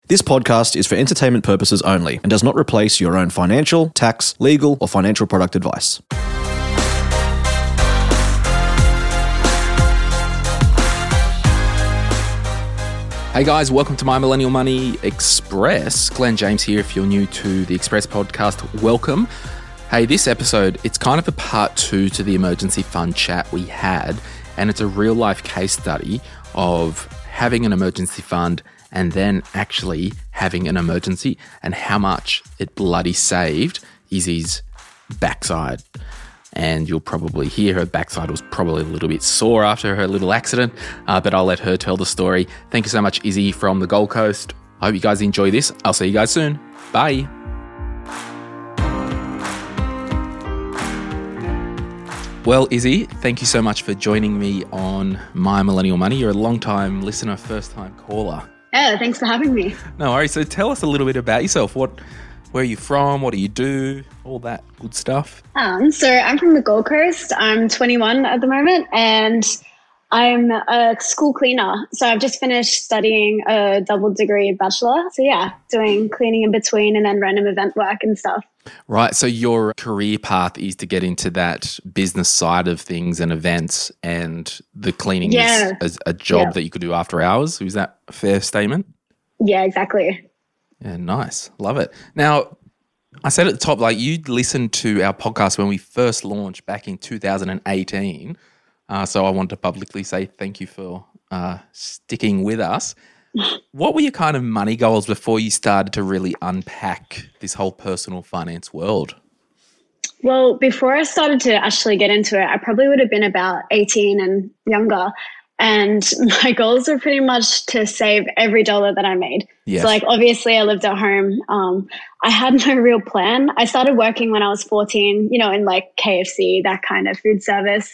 This podcast is for entertainment purposes only and does not replace your own financial, tax, legal, or financial product advice. Hey guys, welcome to My Millennial Money Express. Glenn James here. If you're new to the Express podcast, welcome. Hey, this episode, it's kind of a part 2 to the emergency fund chat we had, and it's a real life case study of having an emergency fund and then actually having an emergency and how much it bloody saved Izzy's backside. And you'll probably hear her backside was probably a little bit sore after her little accident, but I'll let her tell the story. Thank you so much, Izzy from the Gold Coast. I hope you guys enjoy this. I'll see you guys soon. Bye. Well, Izzy, thank you so much for joining me on My Millennial Money. You're a long-time listener, first-time caller. Yeah, thanks for having me. No worries. So tell us a little bit about yourself. Where are you from? What do you do? All that good stuff. So I'm from the Gold Coast. I'm 21 at the moment and I'm a school cleaner. So I've just finished studying a double degree bachelor. So yeah, doing cleaning in between and then random event work and stuff. Right. So your career path is to get into that business side of things and events, and the cleaning is a job that you could do after hours. Is that a fair statement? Yeah, exactly. Yeah, nice. Love it. Now, I said at the top, like, you listened to our podcast when we first launched back in 2018. So I want to publicly say thank you for sticking with us. What were your kind of money goals before you started to really unpack this whole personal finance world? Well, before I started to actually get into it, I probably would have been about 18 and younger. And my goals were pretty much to save every dollar that I made. Yes. So obviously I lived at home. I had no real plan. I started working when I was 14, in KFC, that kind of food service.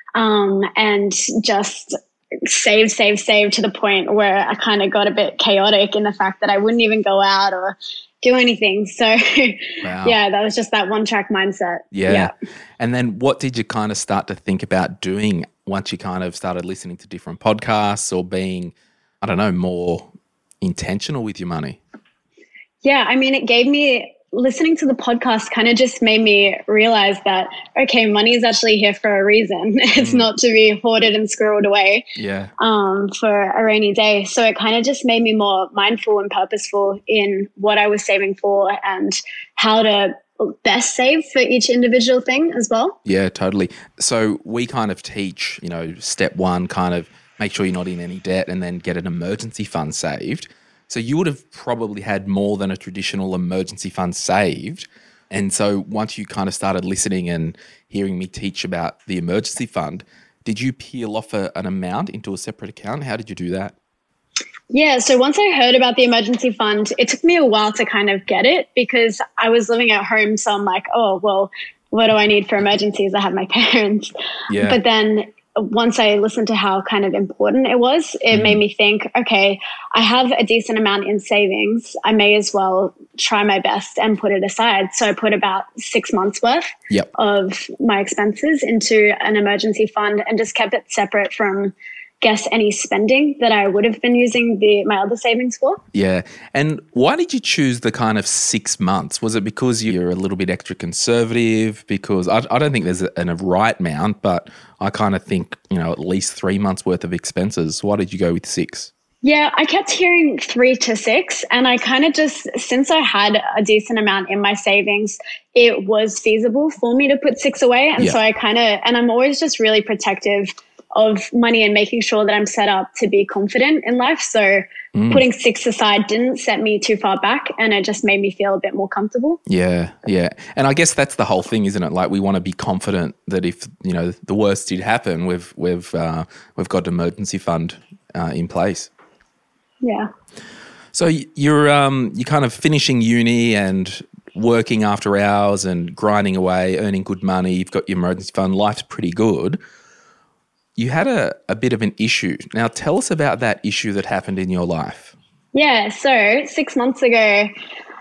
And just save to the point where I kind of got a bit chaotic in the fact that I wouldn't even go out or do anything. So wow. Yeah, that was just that one track mindset. Yeah. And then what did you kind of start to think about doing once you kind of started listening to different podcasts or being, I don't know, more intentional with your money? Yeah, I mean, listening to the podcast kind of just made me realize that, okay, money is actually here for a reason. It's not to be hoarded and squirreled away for a rainy day. So it kind of just made me more mindful and purposeful in what I was saving for and how to best save for each individual thing as well. Yeah, totally. So we kind of teach, step one, kind of make sure you're not in any debt and then get an emergency fund saved. So you would have probably had more than a traditional emergency fund saved. And so once you kind of started listening and hearing me teach about the emergency fund, did you peel off an amount into a separate account? How did you do that? Yeah, so once I heard about the emergency fund, it took me a while to kind of get it because I was living at home. So I'm like, oh, well, what do I need for emergencies? I have my parents. Yeah. But then once I listened to how kind of important it was, it made me think, okay, I have a decent amount in savings. I may as well try my best and put it aside. So I put about 6 months worth of my expenses into an emergency fund and just kept it separate from, any spending that I would have been using my other savings for. Yeah. And why did you choose the kind of 6 months? Was it because you're a little bit extra conservative? Because I don't think there's a right amount, but I kind of think, at least 3 months worth of expenses. Why did you go with 6? Yeah, I kept hearing 3 to 6, and I kind of just, since I had a decent amount in my savings, it was feasible for me to put 6 away. And so and I'm always just really protective of money and making sure that I'm set up to be confident in life. So putting 6 aside didn't set me too far back, and it just made me feel a bit more comfortable. Yeah. And I guess that's the whole thing, isn't it? Like, we want to be confident that if, the worst did happen, we've got an emergency fund in place. Yeah. So you're kind of finishing uni and working after hours and grinding away, earning good money. You've got your emergency fund. Life's pretty good. You had a bit of an issue. Now, tell us about that issue that happened in your life. Yeah, so 6 months ago,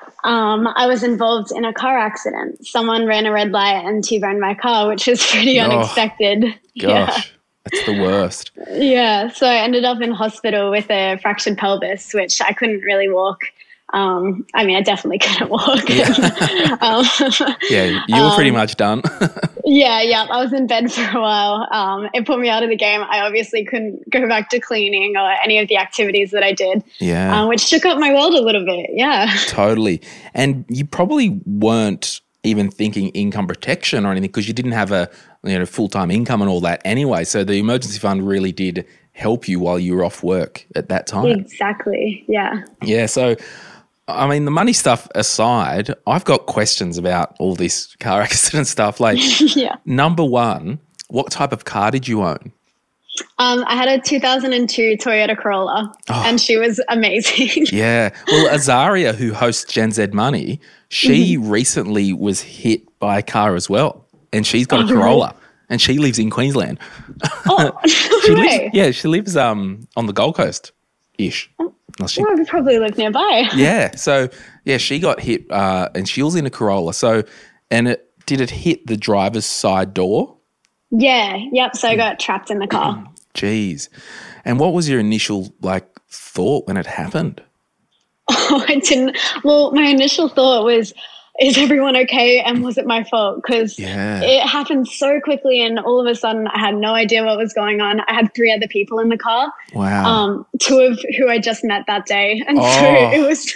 I was involved in a car accident. Someone ran a red light and T-boned my car, which was pretty unexpected. Gosh. That's the worst. Yeah. So I ended up in hospital with a fractured pelvis, which I couldn't really walk. I mean, I definitely couldn't walk. Yeah, yeah, you were pretty much done. Yeah. I was in bed for a while. It put me out of the game. I obviously couldn't go back to cleaning or any of the activities that I did. Yeah. Which shook up my world a little bit. Yeah. Totally. And you probably weren't even thinking income protection or anything because you didn't have a full-time income and all that anyway. So the emergency fund really did help you while you were off work at that time. Exactly. Yeah. Yeah. So, I mean, the money stuff aside, I've got questions about all this car accident stuff. Like, Number one, what type of car did you own? I had a 2002 Toyota Corolla, and she was amazing. Yeah. Well, Azaria, who hosts Gen Z Money, she recently was hit by a car as well, and she's got a Corolla, and she lives in Queensland. Oh, she lives on the Gold Coast-ish. Well, we probably live nearby. Yeah. So, she got hit and she was in a Corolla. So, did it hit the driver's side door? Yeah. Yep. So I got trapped in the car. Jeez. And what was your initial, thought when it happened? Oh, I didn't. Well, my initial thought was, is everyone okay? And was it my fault? Because it happened so quickly and all of a sudden I had no idea what was going on. I had 3 other people in the car. Wow. 2 of who I just met that day. And so it was,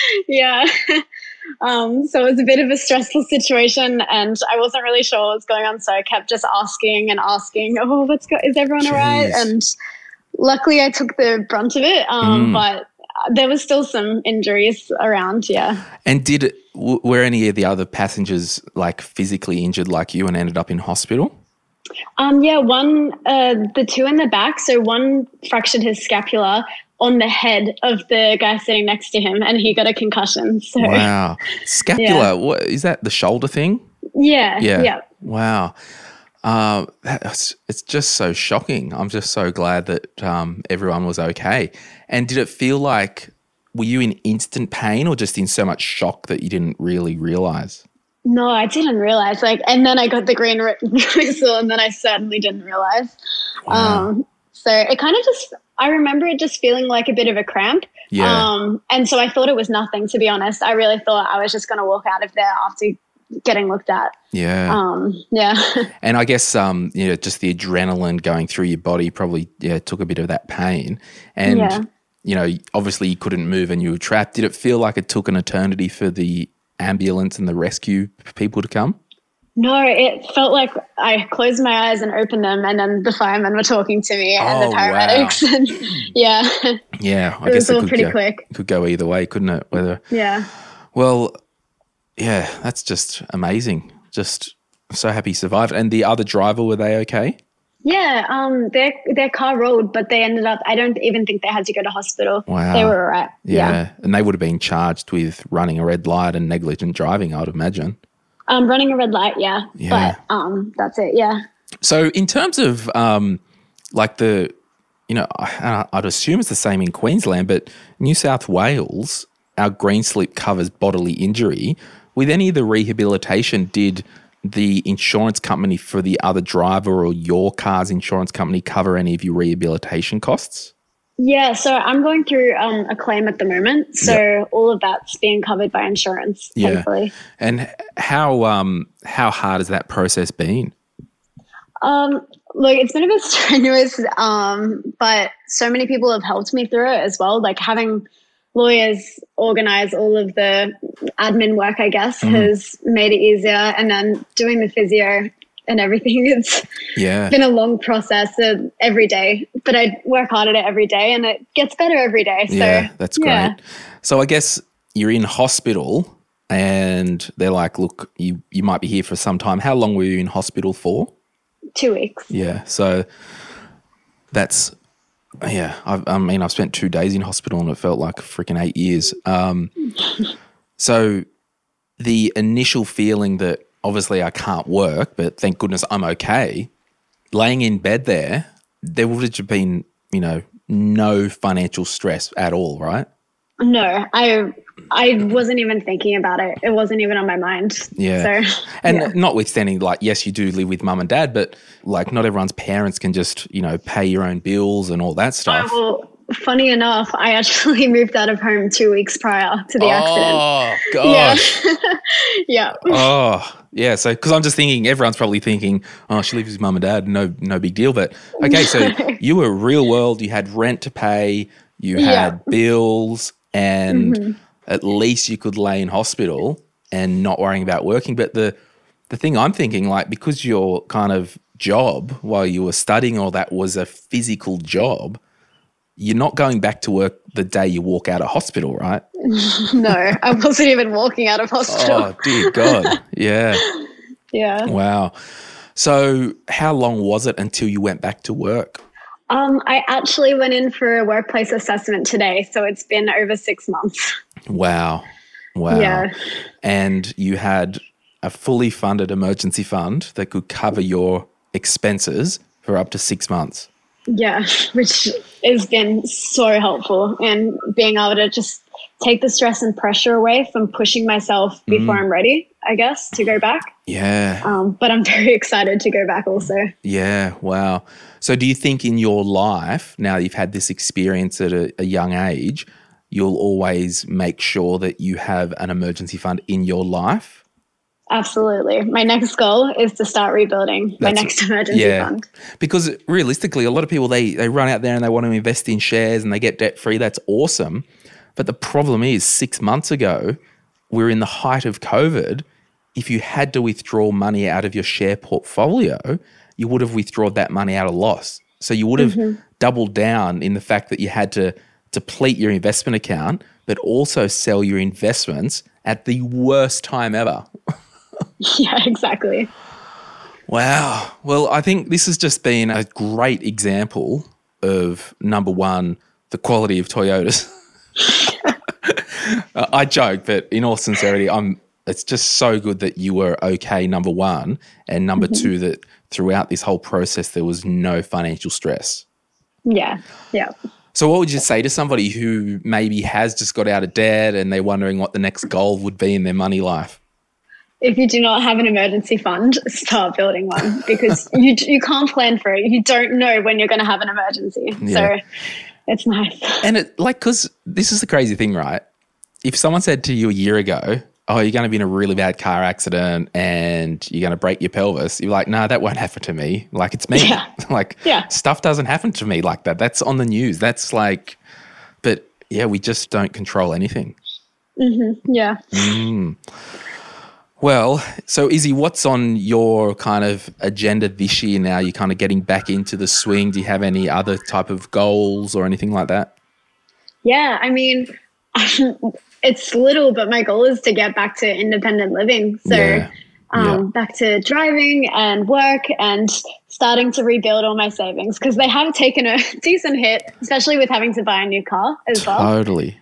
so it was a bit of a stressful situation and I wasn't really sure what was going on. So I kept just asking, oh, is everyone all right? And luckily I took the brunt of it. But there was still some injuries around, And were any of the other passengers physically injured like you and ended up in hospital? One, the 2 in the back. So one fractured his scapula on the head of the guy sitting next to him, and he got a concussion. So. Wow, scapula. What is that? The shoulder thing? Yeah. Wow. It's just so shocking. I'm just so glad that everyone was okay. And did it feel like, were you in instant pain or just in so much shock that you didn't really realize? No, I didn't realize. And then I got the green whistle and then I certainly didn't realize. Wow. So it kind of I remember it just feeling like a bit of a cramp. Yeah. And so I thought it was nothing, to be honest. I really thought I was just going to walk out of there after getting looked at. Yeah. And I guess, just the adrenaline going through your body probably took a bit of that pain. And, obviously you couldn't move and you were trapped. Did it feel like it took an eternity for the ambulance and the rescue people to come? No, it felt like I closed my eyes and opened them and then the firemen were talking to me and the paramedics. Wow. And Yeah, I guess it was all pretty quick. Could go either way, couldn't it? Well, yeah, that's just amazing. Just so happy you survived. And the other driver, were they okay? Yeah, their car rolled, but they ended up, I don't even think they had to go to hospital. Wow. They were all right. Yeah. And they would have been charged with running a red light and negligent driving, I would imagine. Running a red light, yeah. But that's it, yeah. So in terms of I'd assume it's the same in Queensland, but New South Wales, our green slip covers bodily injury. With any of the rehabilitation, did the insurance company for the other driver or your car's insurance company cover any of your rehabilitation costs? Yeah, so I'm going through a claim at the moment. So all of that's being covered by insurance, thankfully. And how hard has that process been? Look, it's been a bit strenuous, but so many people have helped me through it as well. Like having lawyers organize all of the admin work, I guess, has made it easier. And then doing the physio and everything, it's been a long process every day. But I work hard at it every day and it gets better every day. So, yeah, that's great. So I guess you're in hospital and they're like, look, you might be here for some time. How long were you in hospital for? 2 weeks. Yeah. So that's... Yeah, I've spent 2 days in hospital and it felt like freaking 8 years. So the initial feeling that obviously I can't work, but thank goodness I'm okay, laying in bed there would have been, no financial stress at all, right? No, I I wasn't even thinking about it. It wasn't even on my mind. Yeah. So, and notwithstanding, like, yes, you do live with mum and dad, but like not everyone's parents can just, pay your own bills and all that stuff. Well, funny enough, I actually moved out of home 2 weeks prior to the accident. Oh, gosh. Yeah. Oh, yeah. So, because I'm just thinking, everyone's probably thinking, oh, she lives with mum and dad, no big deal. But, okay, so you were real world, you had rent to pay, you had bills, and at least you could lay in hospital and not worrying about working. But the thing I'm thinking, like, because your kind of job while you were studying all that was a physical job, you're not going back to work the day you walk out of hospital, right? No, I wasn't even walking out of hospital. Oh, dear God. Yeah. Yeah. Wow. So how long was it until you went back to work? I actually went in for a workplace assessment today, so it's been over 6 months. Wow. Yeah. And you had a fully funded emergency fund that could cover your expenses for up to 6 months. Yeah, which has been so helpful, and being able to just take the stress and pressure away from pushing myself before I'm ready, I guess, to go back. Yeah. But I'm very excited to go back also. Yeah, wow. So do you think in your life, now you've had this experience at a young age, you'll always make sure that you have an emergency fund in your life? Absolutely. My next goal is to start rebuilding my next emergency fund. Because realistically, a lot of people, they run out there and they want to invest in shares and they get debt-free. That's awesome. But the problem is 6 months ago, we're in the height of COVID. If you had to withdraw money out of your share portfolio, you would have withdrawn that money out of loss. So you would have doubled down in the fact that you had to deplete your investment account, but also sell your investments at the worst time ever. Yeah, exactly. Wow. Well, I think this has just been a great example of, number one, the quality of Toyotas. I joke, but in all sincerity, it's just so good that you were okay, number one, and number two, that throughout this whole process there was no financial stress. Yeah. So what would you say to somebody who maybe has just got out of debt and they're wondering what the next goal would be in their money life? If you do not have an emergency fund, start building one, because you can't plan for it. You don't know when you're going to have an emergency. Yeah. So it's nice. And because this is the crazy thing, right? If someone said to you a year ago, oh, you're going to be in a really bad car accident and you're going to break your pelvis, you're like, no, that won't happen to me. Like, it's me. Yeah. Stuff doesn't happen to me like that. That's on the news. That's like, but yeah, we just don't control anything. Yeah. Well, so Izzy, what's on your kind of agenda this year now? You're kind of getting back into the swing. Do you have any other type of goals or anything like that? Yeah, I mean, it's little, but my goal is to get back to independent living. So back to driving and work and starting to rebuild all my savings, because they have taken a decent hit, especially with having to buy a new car as well. Totally.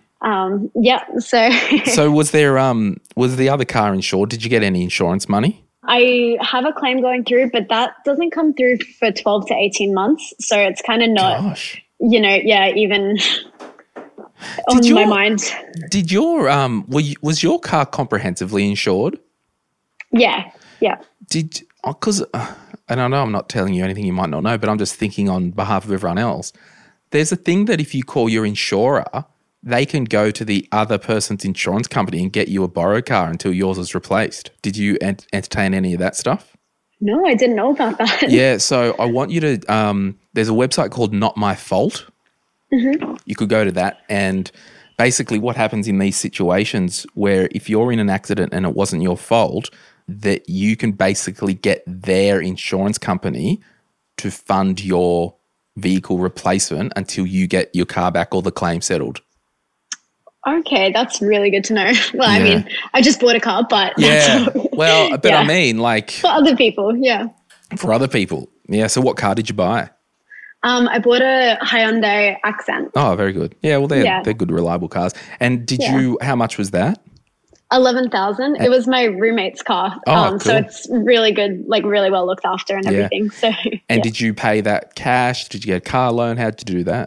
So was the other car insured? Did you get any insurance money? I have a claim going through, but that doesn't come through for 12 to 18 months. So it's kind of not, even on my mind. Did your, was your car comprehensively insured? Yeah. Because, and I know I'm not telling you anything you might not know, but I'm just thinking on behalf of everyone else. There's a thing that if you call your insurer, they can go to the other person's insurance company and get you a borrowed car until yours is replaced. Did you entertain any of that stuff? No, I didn't know about that. Yeah, so I want you to there's a website called Not My Fault. You could go to that, and basically what happens in these situations where if you're in an accident and it wasn't your fault, that you can basically get their insurance company to fund your vehicle replacement until you get your car back or the claim settled. Okay, that's really good to know. Well, I mean, I just bought a car, but I mean, like for other people, yeah. For other people, yeah. So, what car did you buy? I bought a Hyundai Accent. Oh, very good. Yeah, well, they're good, reliable cars. And did you? How much was that? 11,000. It was my roommate's car. Cool. So it's really good, like really well looked after and everything. So and did you pay that cash? Did you get a car loan? How did you do that?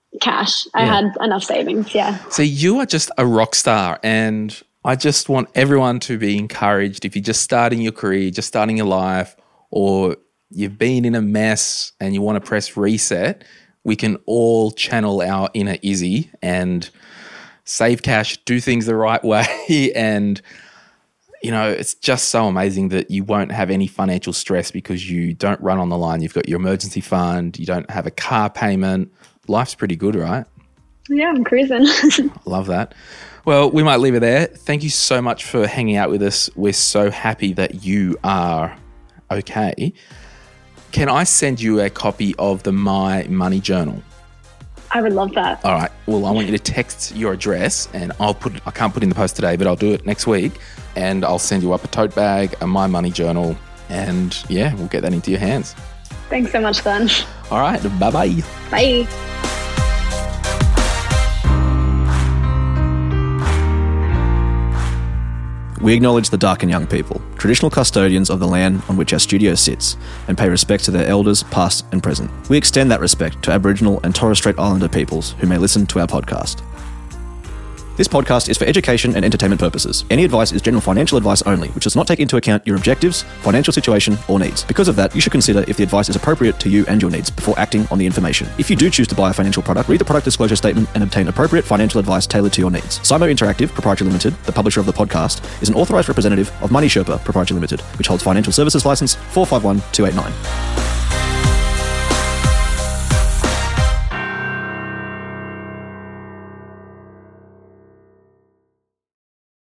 cash. I had enough savings. Yeah. So you are just a rock star, and I just want everyone to be encouraged. If you're just starting your career, just starting your life, or you've been in a mess and you want to press reset, we can all channel our inner Izzy and save cash, do things the right way. And, you know, it's just so amazing that you won't have any financial stress because you don't run on the line. You've got your emergency fund. You don't have a car payment. Life's pretty good, right? Yeah, I'm cruising. Love that. Well, we might leave it there. Thank you so much for hanging out with us. We're so happy that you are okay. Can I send you a copy of the My Money Journal? I would love that. All right. Well, I want you to text your address, and I can't put it in the post today, but I'll do it next week. And I'll send you up a tote bag, a My Money Journal, and yeah, we'll get that into your hands. Thanks so much, Glenn. All right. Bye-bye. Bye. We acknowledge the Darkin Young people, traditional custodians of the land on which our studio sits, and pay respect to their elders, past and present. We extend that respect to Aboriginal and Torres Strait Islander peoples who may listen to our podcast. This podcast is for education and entertainment purposes. Any advice is general financial advice only, which does not take into account your objectives, financial situation, or needs. Because of that, you should consider if the advice is appropriate to you and your needs before acting on the information. If you do choose to buy a financial product, read the product disclosure statement and obtain appropriate financial advice tailored to your needs. Simo Interactive Proprietary Limited, the publisher of the podcast, is an authorised representative of Money Sherpa Proprietary Limited, which holds financial services license 451289.